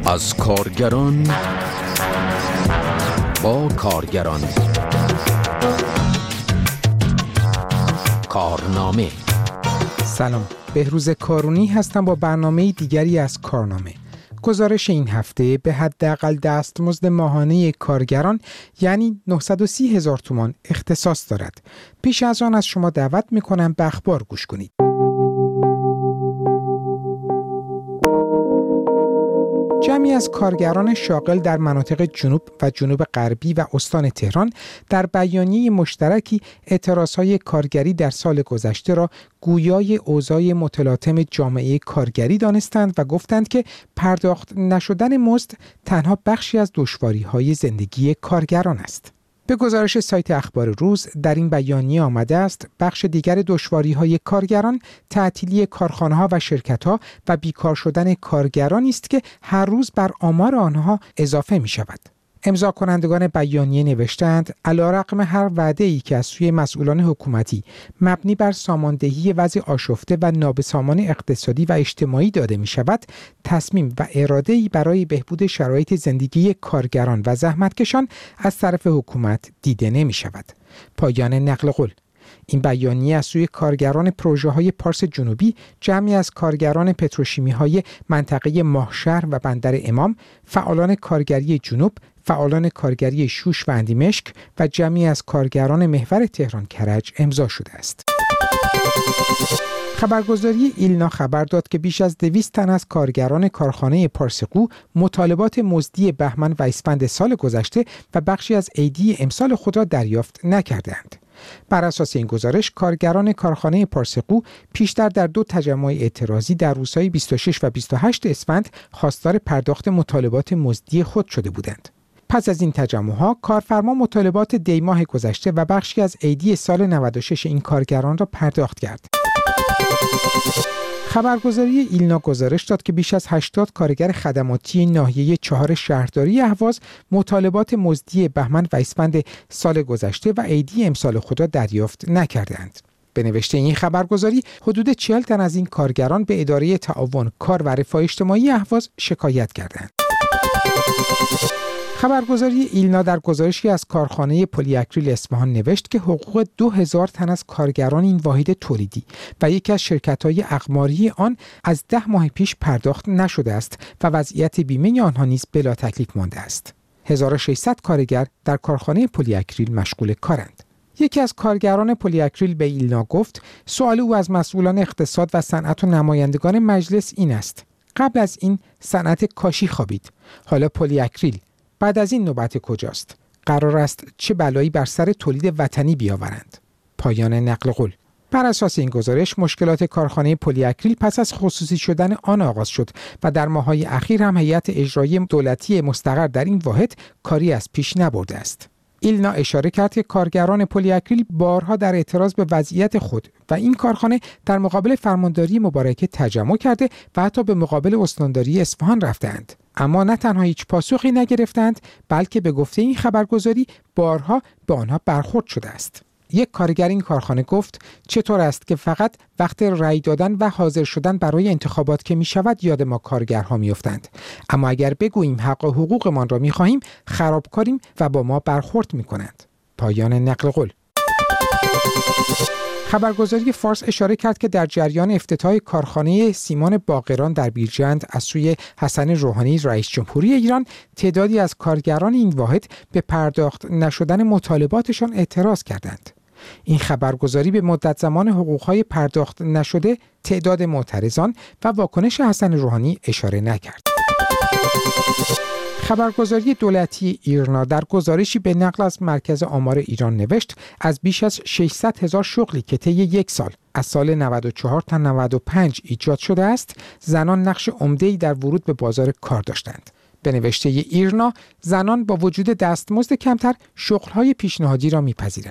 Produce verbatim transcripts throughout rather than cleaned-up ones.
از کارگران با کارگران کارنامه. سلام، بهروز کارونی هستم با برنامه دیگری از کارنامه. گزارش این هفته به حداقل دستمزد ماهانه کارگران یعنی نهصد و سی هزار تومان اختصاص دارد. پیش از آن از شما دعوت می‌کنم به اخبار گوش کنید. جمعی از کارگران شاغل در مناطق جنوب و جنوب غربی و استان تهران در بیانیه مشترکی اعتراضهای کارگری در سال گذشته را گویای اوضاع متلاطم جامعه کارگری دانستند و گفتند که پرداخت نشدن مزد تنها بخشی از دشواری‌های زندگی کارگران است. به گزارش سایت اخبار روز در این بیانیه آمده است بخش دیگر دشواری‌های کارگران تعطیلی کارخانه‌ها و شرکت‌ها و بیکار شدن کارگرانی است که هر روز بر آمار آنها اضافه می‌شود. امضا کنندگان بیانیه نوشتند علیرغم هر وعده‌ای که از سوی مسئولان حکومتی مبنی بر ساماندهی وضع آشفته و نابسامان اقتصادی و اجتماعی داده می‌شود، تصمیم و اراده‌ای برای بهبود شرایط زندگی کارگران و زحمتکشان از طرف حکومت دیده نمی‌شود. پایان نقل قول. این بیانیه از سوی کارگران پروژه‌های پارس جنوبی، جمعی از کارگران پتروشیمی‌های منطقه ماهشهر و بندر امام، فعالان کارگری جنوب، فعالان کارگری شوش و اندیمشک و جمعی از کارگران محور تهران کرج امضا شده است. خبرگزاری ایلنا خبر داد که بیش از دویست تن از کارگران کارخانه پارسقو مطالبات مزدی بهمن و اسفند سال گذشته و بخشی از عیدی امسال خود را دریافت نکردند. بر اساس این گزارش کارگران کارخانه پارسقو پیشتر در دو تجمع اعتراضی در روزهای بیست و شش و بیست و هشت اسفند خواستار پرداخت مطالبات مزدی خود شده بودند. پس از این تجمع‌ها کارفرما مطالبات دی ماه گذشته و بخشی از عیدی سال نود و شش این کارگران را پرداخت کرد. خبرگزاری ایلنا گزارش داد که بیش از هشتاد کارگر خدماتی ناحیه چهار شهرداری اهواز مطالبات مزدی بهمن و اسفند سال گذشته و عیدی امسال خود را دریافت نکردند. به نوشته این خبرگزاری حدود چهل تن از این کارگران به اداره تعاون کار و رفاه اجتماعی اهواز شکایت کردند. خبرگزاری ایلنا در گزارشی از کارخانه پلی اکریل اصفهان نوشت که حقوق دو هزار تن از کارگران این واحد تولیدی و یکی از شرکت‌های اقماری آن از ده ماه پیش پرداخت نشده است و وضعیت بیمه آنها نیز بلا تکلیف مانده است. هزار و ششصد کارگر در کارخانه پلی اکریل مشغول کارند. یکی از کارگران پلی اکریل به ایلنا گفت سوال او از مسئولان اقتصاد و صنعت و نمایندگان مجلس این است: قبل از این صنعت کاشی خوابید، حالا پلی اکریل، بعد از این نوبت کجاست؟ قرار است چه بلایی بر سر تولید وطنی بیاورند؟ پایان نقل قول. بر اساس این گزارش مشکلات کارخانه پلی اکریل پس از خصوصی شدن آن آغاز شد و در ماه‌های اخیر هم هیئت اجرایی دولتی مستقر در این واحد کاری از پیش نبرده است. ایلنا اشاره کرد که کارگران پلی اکریل بارها در اعتراض به وضعیت خود و این کارخانه در مقابل فرمانداری مبارکه تجمع کرده و حتی به مقابل استانداری اصفهان رفتند. اما نه تنها هیچ پاسخی نگرفتند، بلکه به گفته این خبرگزاری بارها به آنها برخورد شده است. یک کارگر این کارخانه گفت چطور است که فقط وقت رأی دادن و حاضر شدن برای انتخابات که می شود یاد ما کارگرها می افتند، اما اگر بگوییم حق و حقوقمان را می خواهیم خرابکاریم و با ما برخورد می کنند. پایان نقل قول. خبرگزاری فارس اشاره کرد که در جریان افتتاح کارخانه سیمان باقران در بیرجند از سوی حسن روحانی رئیس جمهوری ایران تعدادی از کارگران این واحد به پرداخت نشدن مطالباتشان اعتراض کردند. این خبرگزاری به مدت زمان حقوقهای پرداخت نشده، تعداد معترضان و واکنش حسن روحانی اشاره نکرد. خبرگزاری دولتی ایرنا در گزارشی به نقل از مرکز آمار ایران نوشت از بیش از ششصد هزار شغلی که طی یک سال از سال نود و چهار تا نود و پنج ایجاد شده است، زنان نقش عمده‌ای در ورود به بازار کار داشتند. به نوشته ایرنا، زنان با وجود دستمزد کمتر شغل‌های پیشنهادی را می‌پذیرند.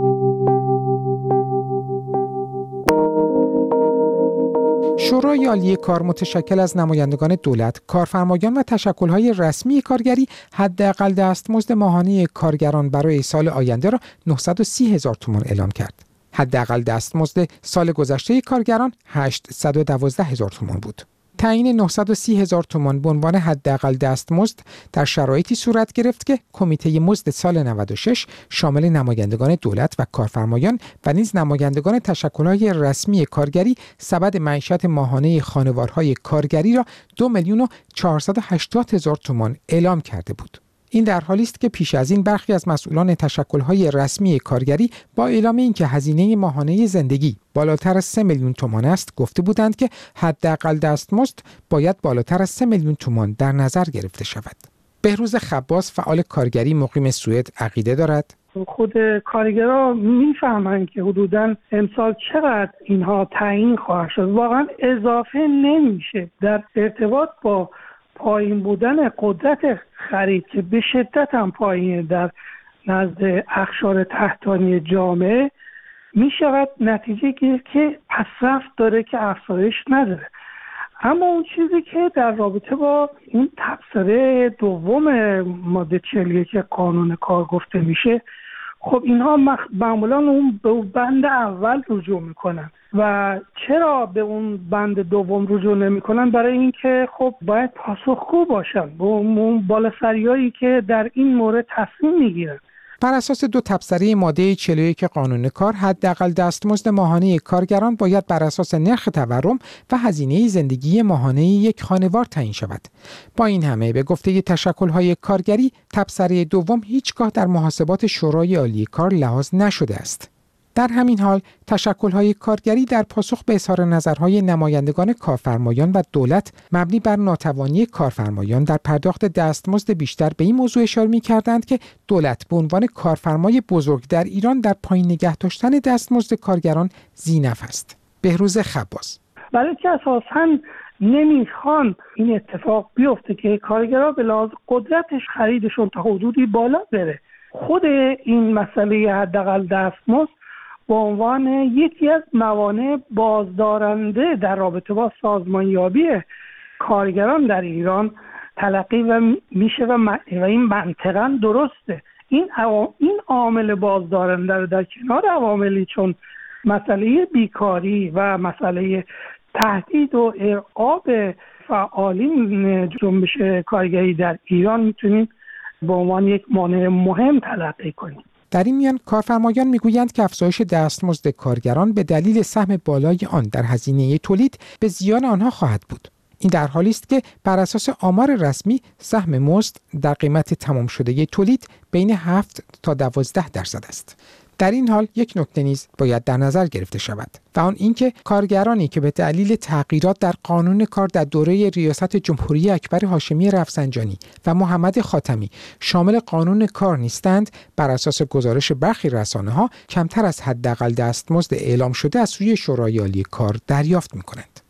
شورای عالی کار متشکل از نمایندگان دولت، کارفرمایان و تشکل‌های رسمی کارگری حداقل دستمزد ماهانه کارگران برای سال آینده را نهصد و سی هزار تومان اعلام کرد. حداقل دستمزد سال گذشته کارگران هشتصد و دوازده هزار تومان بود. تعیین نهصد و سی هزار تومان به عنوان حداقل دستمزد در شرایطی صورت گرفت که کمیته مزد سال نود و شش شامل نمایندگان دولت و کارفرمایان و نیز نمایندگان تشکل‌های رسمی کارگری سبد معیشت ماهانه خانوارهای کارگری را دو میلیون و چهارصد و هشتاد هزار تومان اعلام کرده بود. این در حالی است که پیش از این برخی از مسئولان تشکل‌های رسمی کارگری با اعلام اینکه هزینه ماهانه زندگی بالاتر از سه میلیون تومان است گفته بودند که حداقل دستمزد باید بالاتر از سه میلیون تومان در نظر گرفته شود. بهروز خباس فعال کارگری مقیم سوئد عقیده دارد خود کارگرها میفهمند که حدوداً امسال چقدر اینها تعیین خواهد شد. واقعا اضافه نمیشه در ارتباط با پایین بودن قدرت خرید که به شدت هم پایین در نزد اقشار تحتانی جامعه، می شود نتیجه گرفت که پسرفت داره که افزایش نداره. اما اون چیزی که در رابطه با این تبصره دوم ماده چهل و یک قانون کار گفته میشه، خب اینها معمولا اون به بند اول رجوع میکنن و چرا به اون بند دوم رجوع نمیکنن؟ برای اینکه خب باید پاسخگو باشن به اون بالاسریایی که در این مورد تصمیم میگیرن. بر اساس دو تبصره ماده چهل و یک قانون کار، حداقل دستمزد ماهانه کارگران باید بر اساس نرخ تورم و هزینه زندگی ماهانه یک خانوار تعیین شود. با این همه به گفته تشکل‌های کارگری، تبصره دوم هیچگاه در محاسبات شورای عالی کار لحاظ نشده است. در همین حال تشکل‌های کارگری در پاسخ به اظهار نظرهای نمایندگان کارفرمایان و دولت مبنی بر ناتوانی کارفرمایان در پرداخت دستمزد بیشتر به این موضوع اشاره می‌کردند که دولت به عنوان کارفرمای بزرگ در ایران در پایین نگه داشتن دستمزد کارگران ذی‌نفع است. بهروز خباس: برای که اساساً نمیخوان این اتفاق بیفته که کارگرها به لحاظ قدرتش خریدشون تا حدودی بالا بره. خود این مسئله حداقل دستمزد به عنوان یکی از موانع بازدارنده در رابطه با سازمانیابی کارگران در ایران تلقی و میشه و, و این منطقاً درسته. این این عامل بازدارنده رو در کنار عواملی چون مسئله بیکاری و مسئله تهدید و ارعاب فعالین جنبش کارگری در ایران میتونیم به عنوان یک مانع مهم تلقی کنیم. در این میان کارفرمایان میگویند که افزایش دستمزد کارگران به دلیل سهم بالای آن در هزینه تولید به زیان آنها خواهد بود. این در حالی است که بر اساس آمار رسمی سهم مزد در قیمت تمام شده تولید بین هفت تا دوازده درصد است. در این حال یک نکته نیز باید در نظر گرفته شود و آن اینکه کارگرانی که به دلیل تغییرات در قانون کار در دوره ریاست جمهوری اکبر هاشمی رفسنجانی و محمد خاتمی شامل قانون کار نیستند، بر اساس گزارش برخی رسانه‌ها کمتر از حداقل دستمزد اعلام شده از سوی شورای عالی کار دریافت می‌کنند.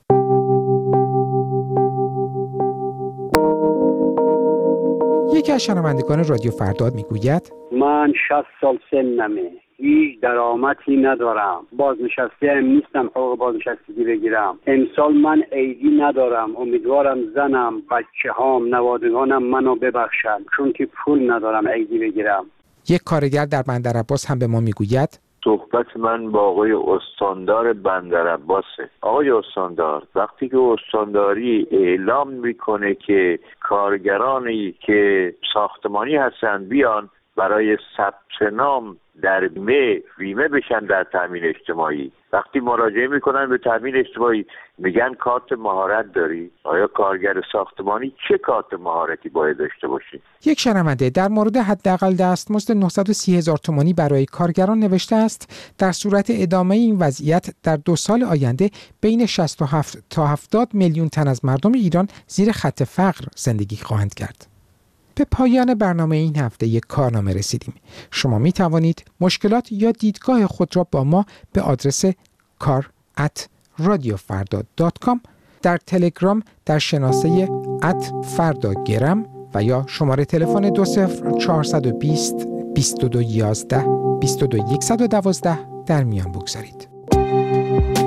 یکی از شنوندگان رادیو فرداد میگوید: من شصت سال سنمه، هیچ درآمدی ندارم، بازنشسته هم نیستم حقوق بازنشستگی بگیرم. امسال من عیدی ندارم، امیدوارم زنم، بچه هام، نوادگانم منو ببخشن چون که پول ندارم عیدی بگیرم. یک کارگر در بندرعباس هم به ما میگوید: صحبت من با آقای استاندار بندرعباسه. آقای استاندار، وقتی که استانداری اعلام میکنه که کارگرانی که ساختمانی هستن بیان برای ثبت نام در بیمه بیمه بشن در تامین اجتماعی، وقتی مراجعه میکنن به تامین اجتماعی میگن کارت مهارت داری؟ آیا کارگر ساختمانی چه کارت مهارتی باید داشته باشه؟ یک شنونده در مورد حداقل دستمزد نهصد و سی هزار تومانی برای کارگران نوشته است: در صورت ادامه این وضعیت در دو سال آینده بین شصت و هفت تا هفتاد میلیون تن از مردم ایران زیر خط فقر زندگی خواهند کرد. به پایان برنامه این هفته یک کارنامه رسیدیم. شما می توانید مشکلات یا دیدگاه خود را با ما به آدرس کار ات رادیو فردا دات کام، در تلگرام در شناسه ات فردا گرم و یا شماره تلفن دو صفر چهارصد و بیست بیست و دو یازده بیست و دو صد و دوازده در میان بگذارید.